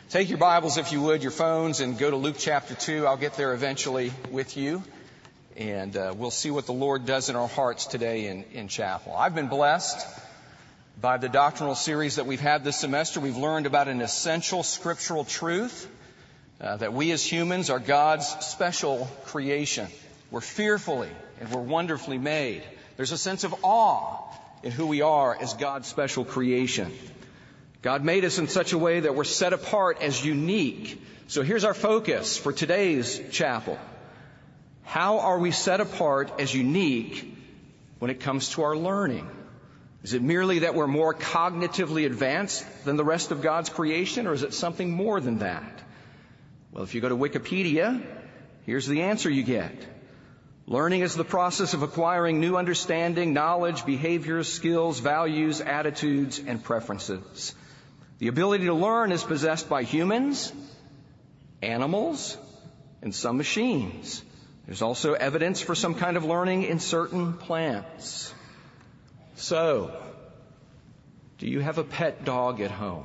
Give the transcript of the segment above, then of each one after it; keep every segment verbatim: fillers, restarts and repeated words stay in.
Take your Bibles, if you would, your phones, and go to Luke chapter two. I'll get there eventually with you, and uh, we'll see what the Lord does in our hearts today in, in chapel. I've been blessed by the doctrinal series that we've had this semester. We've learned about an essential scriptural truth, uh, that we as humans are God's special creation. We're fearfully and we're wonderfully made. There's a sense of awe in who we are as God's special creation. God made us in such a way that we're set apart as unique. So here's our focus for today's chapel. How are we set apart as unique when it comes to our learning? Is it merely that we're more cognitively advanced than the rest of God's creation, or is it something more than that? Well, if you go to Wikipedia, here's the answer you get. Learning is the process of acquiring new understanding, knowledge, behaviors, skills, values, attitudes, and preferences. The ability to learn is possessed by humans, animals, and some machines. There's also evidence for some kind of learning in certain plants. So, do you have a pet dog at home?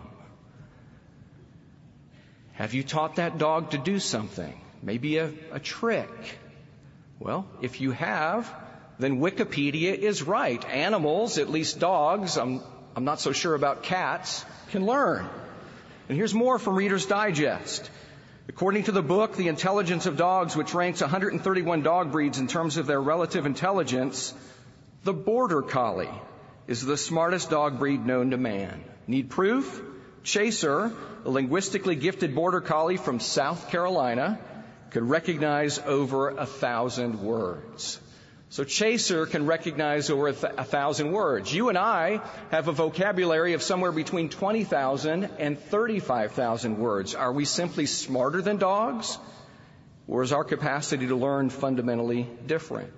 Have you taught that dog to do something? Maybe a, a trick? Well, if you have, then Wikipedia is right. Animals, at least dogs, I'm, I'm not so sure about cats, can learn. And here's more from Reader's Digest. According to the book, The Intelligence of Dogs, which ranks one hundred thirty-one dog breeds in terms of their relative intelligence, the Border Collie is the smartest dog breed known to man. Need proof? Chaser, a linguistically gifted Border Collie from South Carolina, could recognize over a thousand words. So Chaser can recognize over a, th- a thousand words. You and I have a vocabulary of somewhere between twenty thousand and thirty-five thousand words. Are we simply smarter than dogs? Or is our capacity to learn fundamentally different?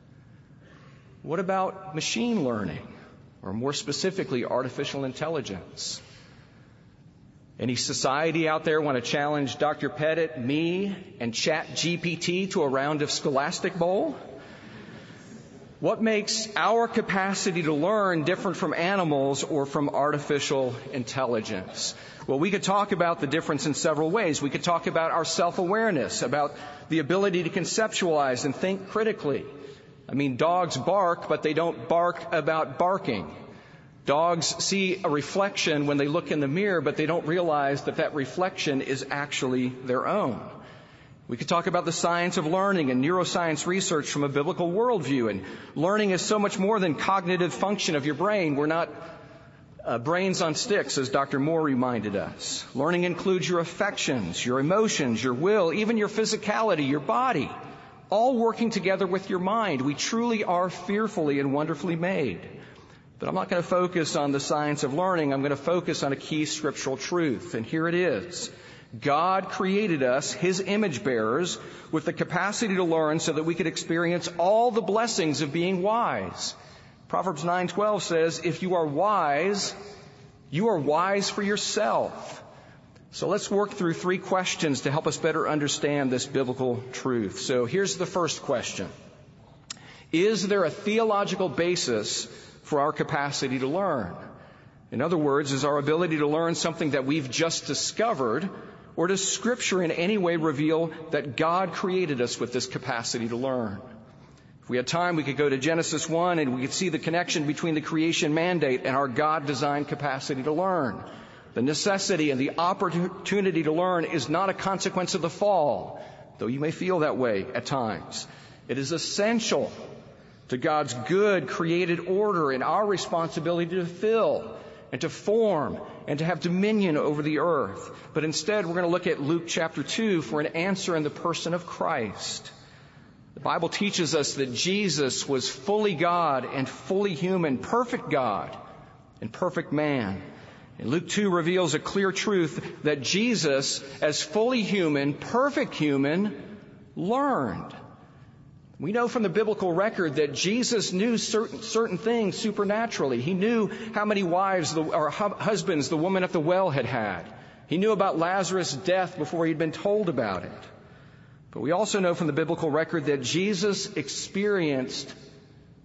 What about machine learning? Or more specifically, artificial intelligence? Any society out there want to challenge Doctor Pettit, me, and Chat G P T to a round of Scholastic Bowl? What makes our capacity to learn different from animals or from artificial intelligence? Well, we could talk about the difference in several ways. We could talk about our self-awareness, about the ability to conceptualize and think critically. I mean, dogs bark, but they don't bark about barking. Dogs see a reflection when they look in the mirror, but they don't realize that that reflection is actually their own. We could talk about the science of learning and neuroscience research from a biblical worldview. And learning is so much more than cognitive function of your brain. We're not uh, brains on sticks, as Doctor Moore reminded us. Learning includes your affections, your emotions, your will, even your physicality, your body, all working together with your mind. We truly are fearfully and wonderfully made. But I'm not going to focus on the science of learning. I'm going to focus on a key scriptural truth. And here it is. God created us, His image bearers, with the capacity to learn so that we could experience all the blessings of being wise. Proverbs nine twelve says, if you are wise, you are wise for yourself. So let's work through three questions to help us better understand this biblical truth. So here's the first question. Is there a theological basis for our capacity to learn? In other words, is our ability to learn something that we've just discovered, or does Scripture in any way reveal that God created us with this capacity to learn? If we had time, we could go to Genesis one and we could see the connection between the creation mandate and our God-designed capacity to learn. The necessity and the opportunity to learn is not a consequence of the fall, though you may feel that way at times. It is essential to God's good created order and our responsibility to fill and to form and to have dominion over the earth. But instead, we're going to look at Luke chapter two for an answer in the person of Christ. The Bible teaches us that Jesus was fully God and fully human, perfect God and perfect man. And Luke two reveals a clear truth that Jesus, as fully human, perfect human, learned. We know from the biblical record that Jesus knew certain, certain things supernaturally. He knew how many wives the, or husbands the woman at the well had had. He knew about Lazarus' death before he'd been told about it. But we also know from the biblical record that Jesus experienced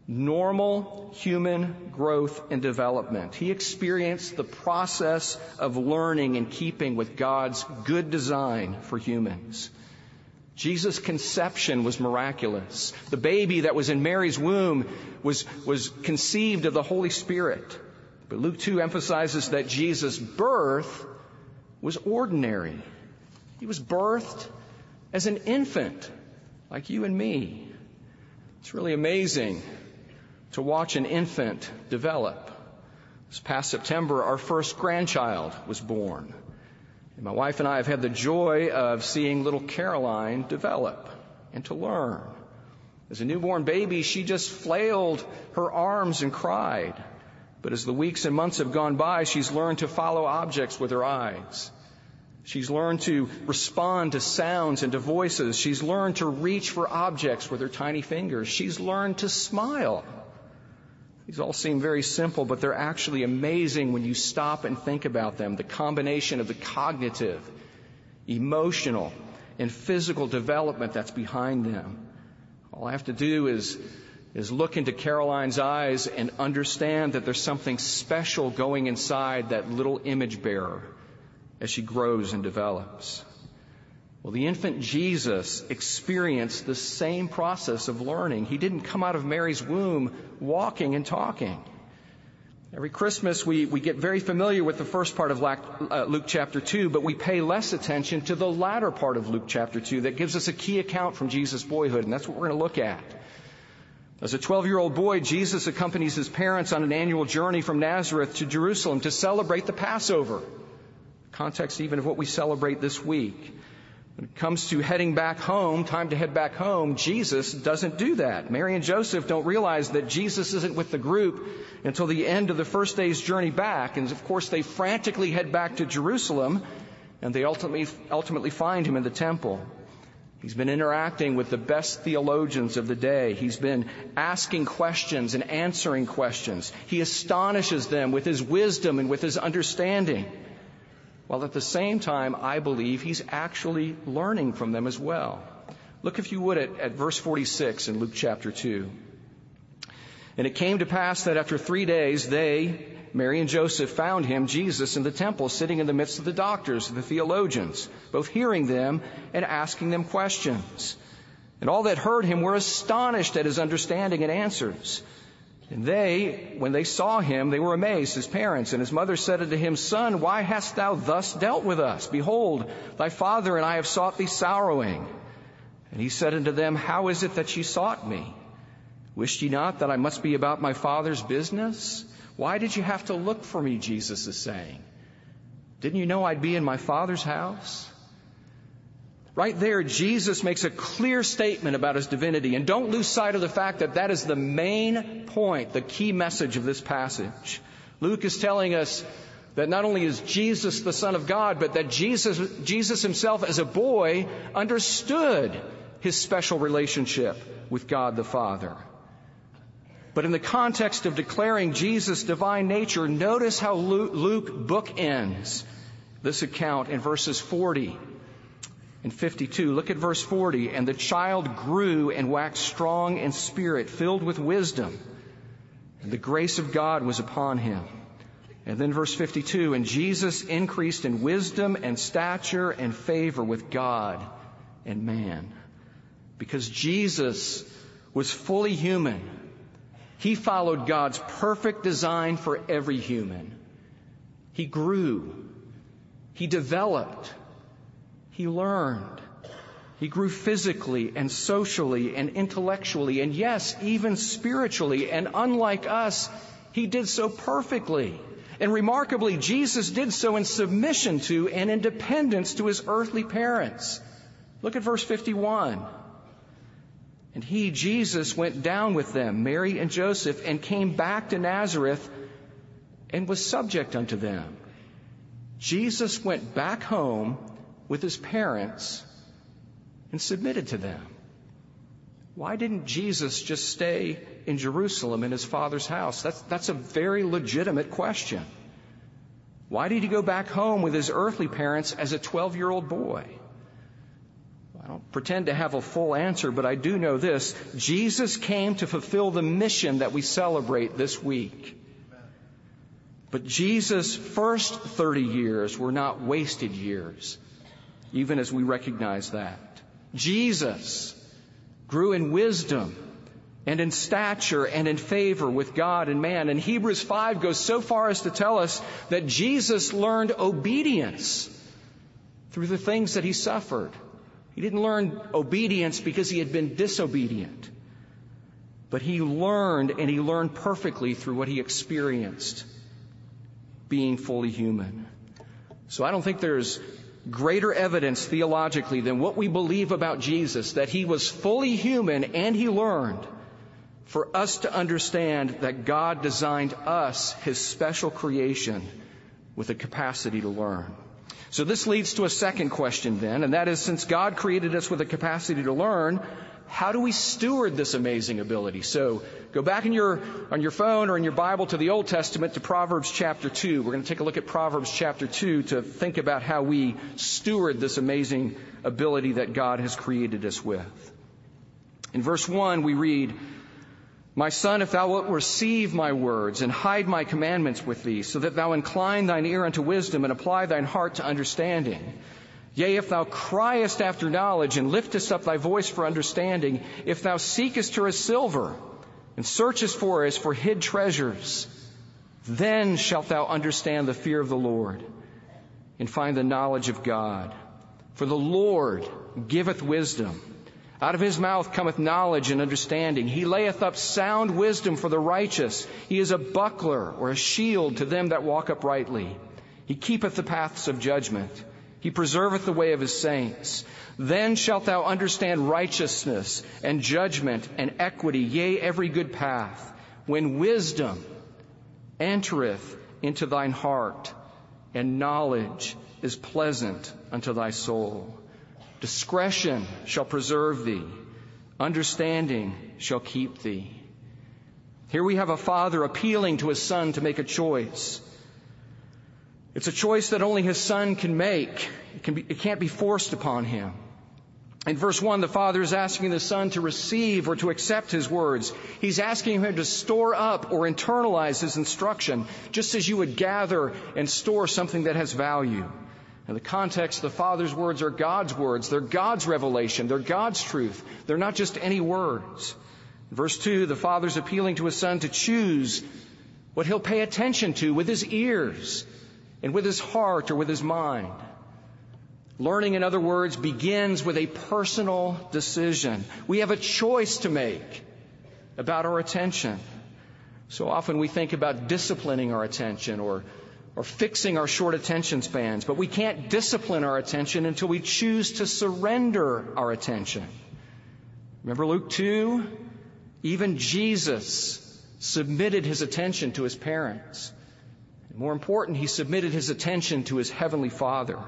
normal human growth and development. He experienced the process of learning in keeping with God's good design for humans. Jesus' conception was miraculous. The baby that was in Mary's womb was, was conceived of the Holy Spirit. But Luke two emphasizes that Jesus' birth was ordinary. He was birthed as an infant, like you and me. It's really amazing to watch an infant develop. This past September, our first grandchild was born. And my wife and I have had the joy of seeing little Caroline develop and to learn. As a newborn baby, she just flailed her arms and cried. But as the weeks and months have gone by, she's learned to follow objects with her eyes. She's learned to respond to sounds and to voices. She's learned to reach for objects with her tiny fingers. She's learned to smile. These all seem very simple, but they're actually amazing when you stop and think about them. The combination of the cognitive, emotional, and physical development that's behind them. All I have to do is, is look into Caroline's eyes and understand that there's something special going inside that little image bearer as she grows and develops. Well, the infant Jesus experienced the same process of learning. He didn't come out of Mary's womb walking and talking. Every Christmas, we, we get very familiar with the first part of Luke chapter two, but we pay less attention to the latter part of Luke chapter two that gives us a key account from Jesus' boyhood, and that's what we're going to look at. As a twelve-year-old boy, Jesus accompanies his parents on an annual journey from Nazareth to Jerusalem to celebrate the Passover. Context even of what we celebrate this week. When it comes to heading back home, time to head back home, Jesus doesn't do that. Mary and Joseph don't realize that Jesus isn't with the group until the end of the first day's journey back. And of course, they frantically head back to Jerusalem, and they ultimately, ultimately find him in the temple. He's been interacting with the best theologians of the day. He's been asking questions and answering questions. He astonishes them with his wisdom and with his understanding. While at the same time, I believe he's actually learning from them as well. Look, if you would, at, at verse forty-six in Luke chapter two. And it came to pass that after three days, they, Mary and Joseph, found him, Jesus, in the temple, sitting in the midst of the doctors, the theologians, both hearing them and asking them questions. And all that heard him were astonished at his understanding and answers. And they, when they saw him, they were amazed, his parents. And his mother said unto him, Son, why hast thou thus dealt with us? Behold, thy father and I have sought thee sorrowing. And he said unto them, How is it that ye sought me? Wished ye not that I must be about my father's business? Why did you have to look for me, Jesus is saying? Didn't you know I'd be in my Father's house? Right there, Jesus makes a clear statement about his divinity. And don't lose sight of the fact that that is the main point, the key message of this passage. Luke is telling us that not only is Jesus the Son of God, but that Jesus, Jesus himself as a boy understood his special relationship with God the Father. But in the context of declaring Jesus' divine nature, notice how Luke bookends this account in verses forty and fifty-two. Look at verse forty. And the child grew and waxed strong in spirit, filled with wisdom. And the grace of God was upon him. And then verse fifty-two. And Jesus increased in wisdom and stature and favor with God and man. Because Jesus was fully human, he followed God's perfect design for every human. He grew. He developed. He learned. He grew physically and socially and intellectually and, yes, even spiritually. And unlike us, he did so perfectly. And remarkably, Jesus did so in submission to and in dependence to his earthly parents. Look at verse fifty-one. And he, Jesus, went down with them, Mary and Joseph, and came back to Nazareth and was subject unto them. Jesus went back home with his parents and submitted to them. Why didn't Jesus just stay in Jerusalem in his Father's house? That's, that's a very legitimate question. Why did he go back home with his earthly parents as a twelve-year-old boy? I don't pretend to have a full answer, but I do know this. Jesus came to fulfill the mission that we celebrate this week. But Jesus' first thirty years were not wasted years, even as we recognize that. Jesus grew in wisdom and in stature and in favor with God and man. And Hebrews five goes so far as to tell us that Jesus learned obedience through the things that he suffered. He didn't learn obedience because he had been disobedient, but he learned, and he learned perfectly through what he experienced, being fully human. So I don't think there's greater evidence theologically than what we believe about Jesus, that he was fully human and he learned, for us to understand that God designed us, his special creation, with a capacity to learn. So this leads to a second question then, and that is, since God created us with a capacity to learn, how do we steward this amazing ability? So go back in your, on your phone or in your Bible to the Old Testament, to Proverbs chapter two. We're going to take a look at Proverbs chapter two to think about how we steward this amazing ability that God has created us with. In verse one, we read, "My son, if thou wilt receive my words and hide my commandments with thee, so that thou incline thine ear unto wisdom and apply thine heart to understanding. Yea, if thou criest after knowledge and liftest up thy voice for understanding, if thou seekest her as silver and searchest for her as for hid treasures, then shalt thou understand the fear of the Lord and find the knowledge of God. For the Lord giveth wisdom. Out of his mouth cometh knowledge and understanding. He layeth up sound wisdom for the righteous. He is a buckler or a shield to them that walk uprightly. He keepeth the paths of judgment. He preserveth the way of his saints. Then shalt thou understand righteousness and judgment and equity, yea, every good path. When wisdom entereth into thine heart, and knowledge is pleasant unto thy soul. Discretion shall preserve thee. Understanding shall keep thee." Here we have a father appealing to his son to make a choice. It's a choice that only his son can make. It, can be, it can't be forced upon him. In verse one, the father is asking the son to receive or to accept his words. He's asking him to store up or internalize his instruction, just as you would gather and store something that has value. In the context, the Father's words are God's words. They're God's revelation. They're God's truth. They're not just any words. In verse two, the Father's appealing to his son to choose what he'll pay attention to with his ears and with his heart or with his mind. Learning, in other words, begins with a personal decision. We have a choice to make about our attention. So often we think about disciplining our attention or or fixing our short attention spans, but we can't discipline our attention until we choose to surrender our attention. Remember Luke two? Even Jesus submitted his attention to his parents. And more important, he submitted his attention to his heavenly Father.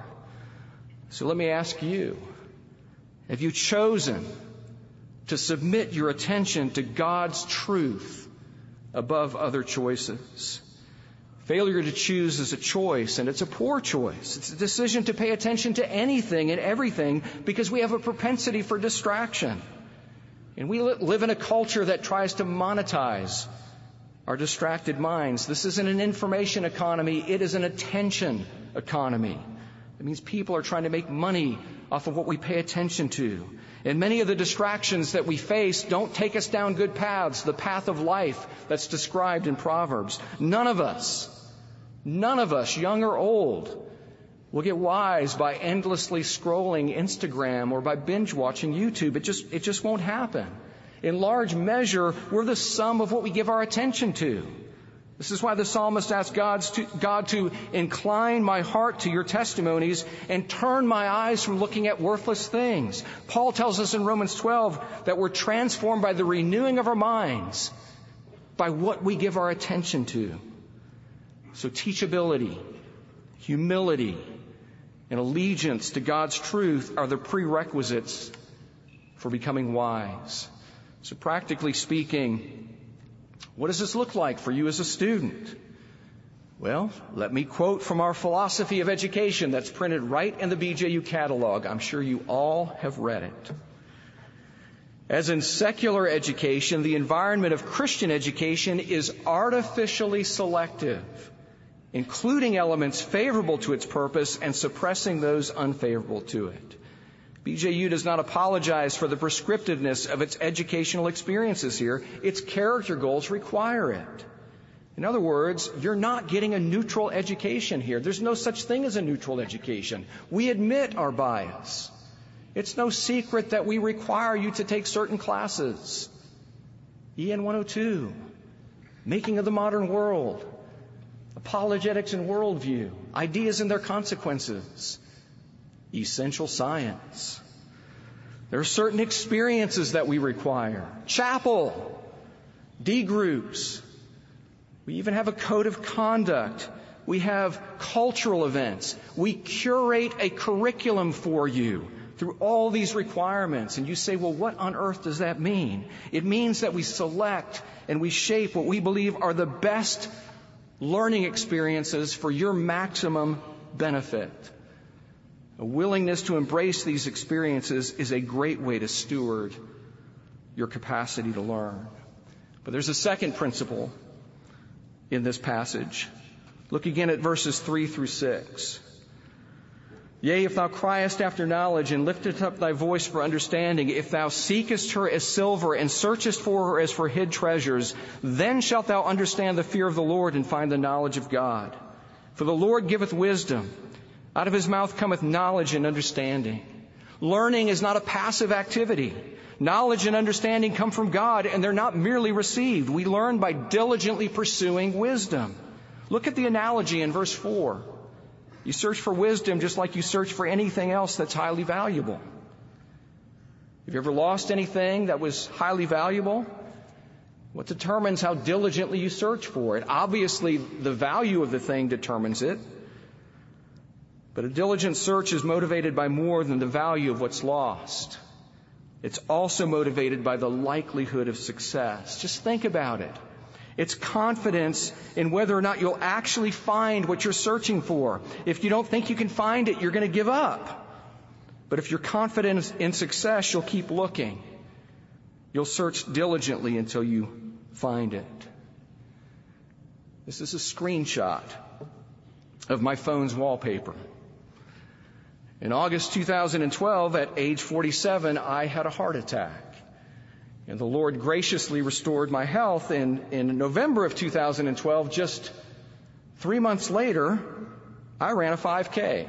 So let me ask you, have you chosen to submit your attention to God's truth above other choices? Failure to choose is a choice, and it's a poor choice. It's a decision to pay attention to anything and everything because we have a propensity for distraction. And we live in a culture that tries to monetize our distracted minds. This isn't an information economy. It is an attention economy. It means people are trying to make money off of what we pay attention to. And many of the distractions that we face don't take us down good paths, the path of life that's described in Proverbs. None of us, none of us, young or old, will get wise by endlessly scrolling Instagram or by binge watching YouTube. It just, it just won't happen. In large measure, we're the sum of what we give our attention to. This is why the psalmist asked God's to, God to incline my heart to your testimonies and turn my eyes from looking at worthless things. Paul tells us in Romans twelve that we're transformed by the renewing of our minds, by what we give our attention to. So teachability, humility, and allegiance to God's truth are the prerequisites for becoming wise. So practically speaking, what does this look like for you as a student? Well, let me quote from our philosophy of education that's printed right in the B J U catalog. I'm sure you all have read it. As in secular education, the environment of Christian education is artificially selective, including elements favorable to its purpose and suppressing those unfavorable to it. B J U does not apologize for the prescriptiveness of its educational experiences here. Its character goals require it. In other words, you're not getting a neutral education here. There's no such thing as a neutral education. We admit our bias. It's no secret that we require you to take certain classes. E N one oh two, Making of the Modern World, Apologetics and Worldview, Ideas and Their Consequences, Essential Science. There are certain experiences that we require. Chapel, D groups. We even have a code of conduct. We have cultural events. We curate a curriculum for you through all these requirements. And you say, well, what on earth does that mean? It means that we select and we shape what we believe are the best learning experiences for your maximum benefit. A willingness to embrace these experiences is a great way to steward your capacity to learn. But there's a second principle in this passage. Look again at verses three through six. Yea, if thou criest after knowledge, and liftest up thy voice for understanding, if thou seekest her as silver, and searchest for her as for hid treasures, then shalt thou understand the fear of the Lord, and find the knowledge of God. For the Lord giveth wisdom. Out of his mouth cometh knowledge and understanding. Learning is not a passive activity. Knowledge and understanding come from God, and they're not merely received. We learn by diligently pursuing wisdom. Look at the analogy in verse four. You search for wisdom just like you search for anything else that's highly valuable. Have you ever lost anything that was highly valuable? What determines how diligently you search for it? Obviously, the value of the thing determines it. But a diligent search is motivated by more than the value of what's lost. It's also motivated by the likelihood of success. Just think about it. It's confidence in whether or not you'll actually find what you're searching for. If you don't think you can find it, you're going to give up. But if you're confident in success, you'll keep looking. You'll search diligently until you find it. This is a screenshot of my phone's wallpaper. In August two thousand twelve, at age forty-seven, I had a heart attack. And the Lord graciously restored my health. And in November of two thousand twelve, just three months later, I ran a five K.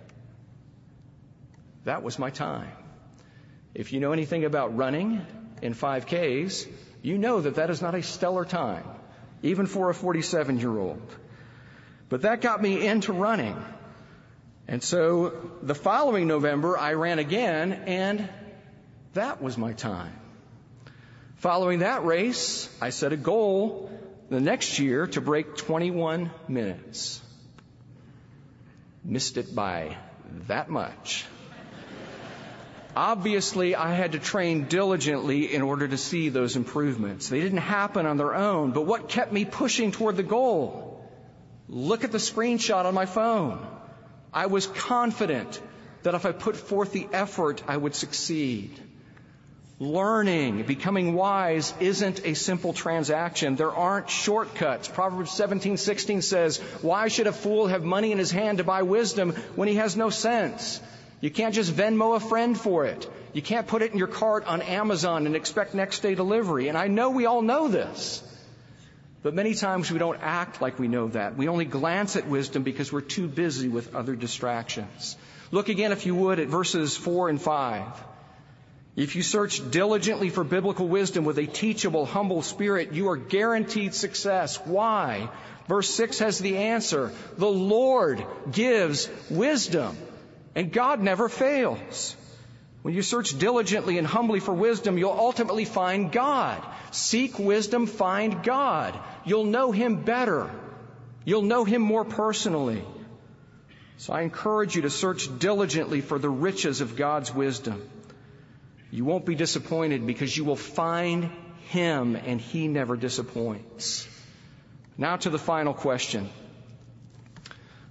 That was my time. If you know anything about running in five Ks, you know that that is not a stellar time, even for a forty-seven-year-old. But that got me into running. And so the following November, I ran again, and that was my time. Following that race, I set a goal the next year to break twenty-one minutes. Missed it by that much. Obviously, I had to train diligently in order to see those improvements. They didn't happen on their own, but what kept me pushing toward the goal? Look at the screenshot on my phone. I was confident that if I put forth the effort, I would succeed. Learning, becoming wise, isn't a simple transaction. There aren't shortcuts. Proverbs seventeen sixteen says, why should a fool have money in his hand to buy wisdom when he has no sense? You can't just Venmo a friend for it. You can't put it in your cart on Amazon and expect next day delivery. And I know we all know this. But many times we don't act like we know that. We only glance at wisdom because we're too busy with other distractions. Look again, if you would, at verses four and five. If you search diligently for biblical wisdom with a teachable, humble spirit, you are guaranteed success. Why? Verse six has the answer. The Lord gives wisdom, and God never fails. When you search diligently and humbly for wisdom, you'll ultimately find God. Seek wisdom, find God. You'll know Him better. You'll know Him more personally. So I encourage you to search diligently for the riches of God's wisdom. You won't be disappointed because you will find Him, and He never disappoints. Now to the final question.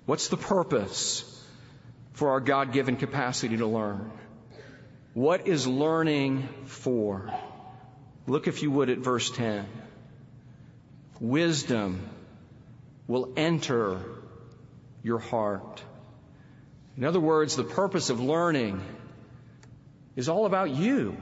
What's the purpose for our God-given capacity to learn? What is learning for? Look, if you would, at verse ten. Wisdom will enter your heart. In other words, the purpose of learning is all about you.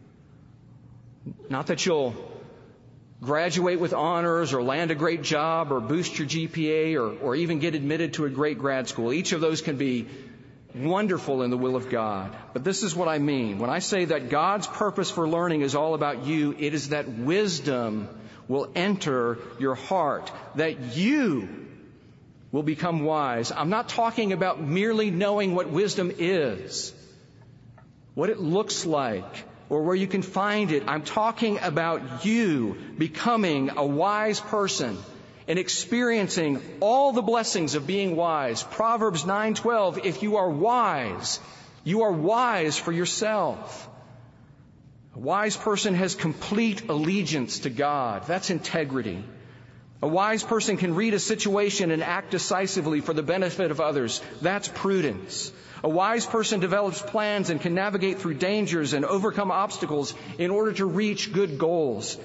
Not that you'll graduate with honors or land a great job or boost your G P A or, or even get admitted to a great grad school. Each of those can be wonderful in the will of God. But this is what I mean. When I say that God's purpose for learning is all about you, it is that wisdom will enter your heart, that you will become wise. I'm not talking about merely knowing what wisdom is, what it looks like, or where you can find it. I'm talking about you becoming a wise person and experiencing all the blessings of being wise. Proverbs nine twelve, if you are wise, you are wise for yourself. A wise person has complete allegiance to God. That's integrity. A wise person can read a situation and act decisively for the benefit of others. That's prudence. A wise person develops plans and can navigate through dangers and overcome obstacles in order to reach good goals.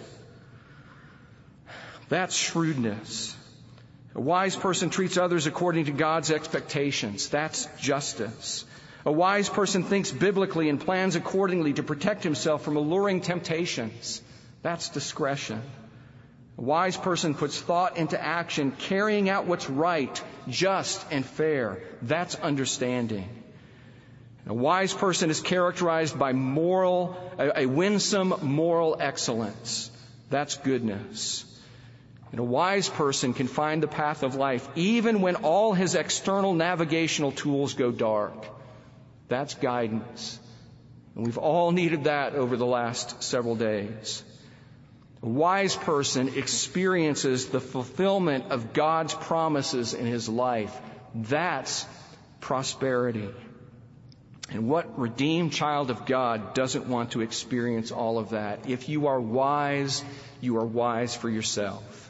That's shrewdness. A wise person treats others according to God's expectations. That's justice. A wise person thinks biblically and plans accordingly to protect himself from alluring temptations. That's discretion. A wise person puts thought into action, carrying out what's right, just, and fair. That's understanding. A wise person is characterized by moral, a, a winsome moral excellence. That's goodness. And a wise person can find the path of life even when all his external navigational tools go dark. That's guidance. And we've all needed that over the last several days. A wise person experiences the fulfillment of God's promises in his life. That's prosperity. And what redeemed child of God doesn't want to experience all of that? If you are wise, you are wise for yourself.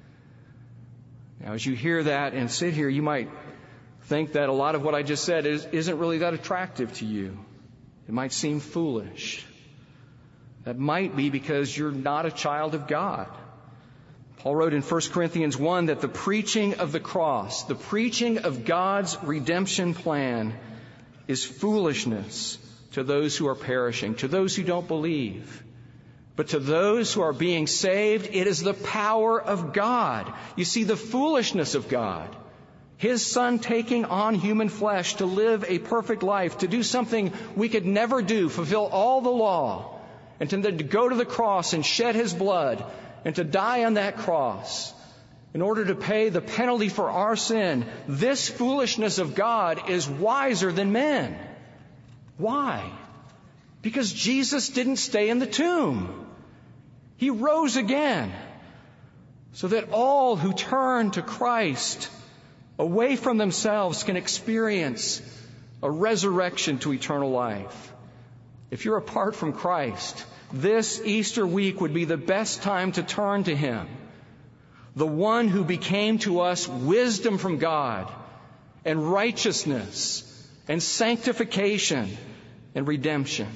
Now, as you hear that and sit here, you might think that a lot of what I just said is, isn't really that attractive to you. It might seem foolish. That might be because you're not a child of God. Paul wrote in First Corinthians one that the preaching of the cross, the preaching of God's redemption plan, is foolishness to those who are perishing, to those who don't believe. But to those who are being saved, it is the power of God. You see, the foolishness of God, His Son taking on human flesh to live a perfect life, to do something we could never do, fulfill all the law, and to go to the cross and shed His blood, and to die on that cross in order to pay the penalty for our sin. This foolishness of God is wiser than men. Why? Because Jesus didn't stay in the tomb. He rose again so that all who turn to Christ away from themselves can experience a resurrection to eternal life. If you're apart from Christ, this Easter week would be the best time to turn to Him, the one who became to us wisdom from God and righteousness and sanctification and redemption.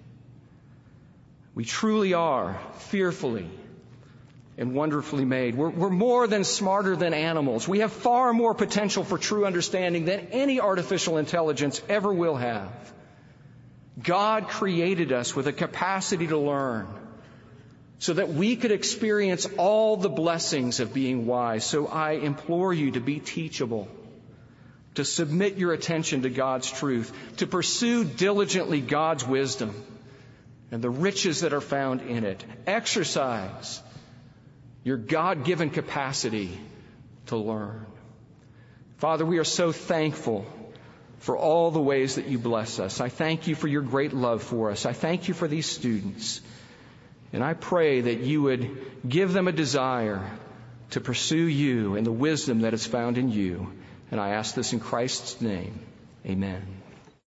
We truly are fearfully and wonderfully made. We're, we're more than smarter than animals. We have far more potential for true understanding than any artificial intelligence ever will have. God created us with a capacity to learn so that we could experience all the blessings of being wise. So I implore you to be teachable, to submit your attention to God's truth, to pursue diligently God's wisdom and the riches that are found in it. Exercise your God-given capacity to learn. Father, we are so thankful for all the ways that you bless us. I thank you for your great love for us. I thank you for these students. And I pray that you would give them a desire to pursue you and the wisdom that is found in you. And I ask this in Christ's name. Amen.